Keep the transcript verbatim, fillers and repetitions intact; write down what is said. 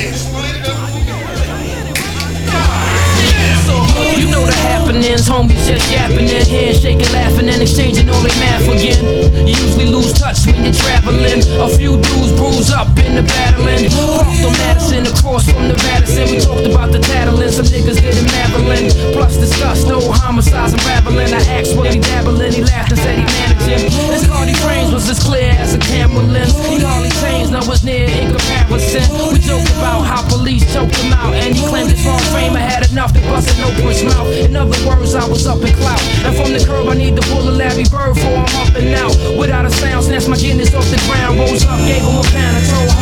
You know the happenings, homies just yapping in, handshaking, laughing, and exchanging all they math again. You usually lose touch when you're traveling. A few dudes bruise up in the battling. Parked on Madison, across from the Madison. We talked about the tattling, some niggas getting Maryland. Plus discussed old homicides unraveling. I asked what he dabbling, he laughed and said he managing. His Cardi frames was as clear as a camera lens. He hardly changed, no was near in comparison. We joked about how police choked him out, and he claimed his wrong frame. I had enough to bust an open mouth. In other words, I was up in clout. And from the curb, I need to pull a Larry Bird for I'm up and out. Without a sound, snatched my Guinness off the ground. Rose up, gave him a pound, I told